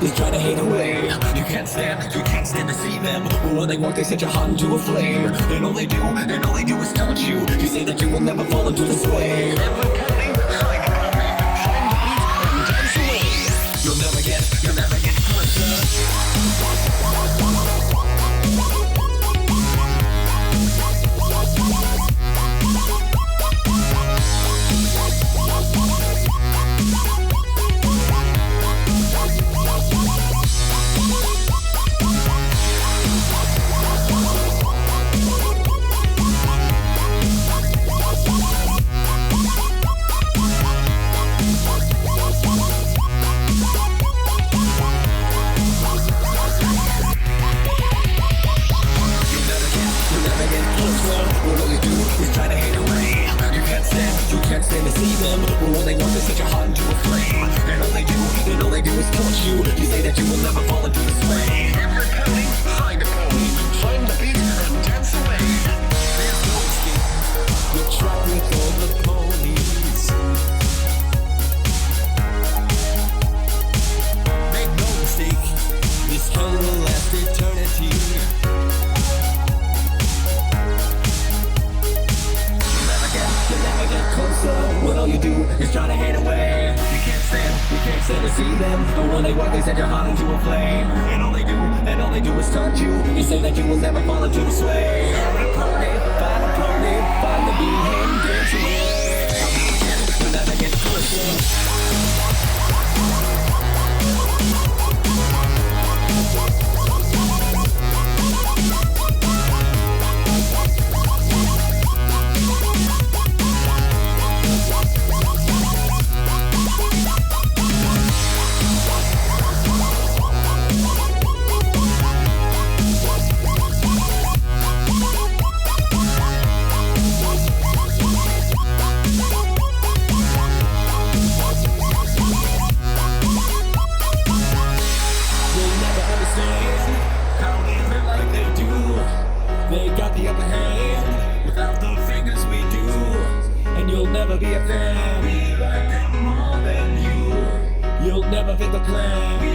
is try to hate away. You can't stand to see them. But when they walk, they set your heart into a flame. And all they do is taunt you. You say that you will never fall into the sway. You'll never get closer. Can't stand to see them, but when they want to set your heart into a flame. And all they do is taunt you. You say that you will never fall into the sway. Every pony, find a pony, find the beat and dance away. There's no escape, the track with all the ponies. Make no mistake, this hell will last eternity. When all you do is try to hate away. You can't stand to see them. But when they walk, they set your heart into a flame. And all they do is taunt you. You say that you will never fall into the sway. Find a pony, find the beat and dance away. You'll never get closer. They got the upper hand without the fingers we do, and you'll never be a fan. We like them more than you. You'll never fit the plan.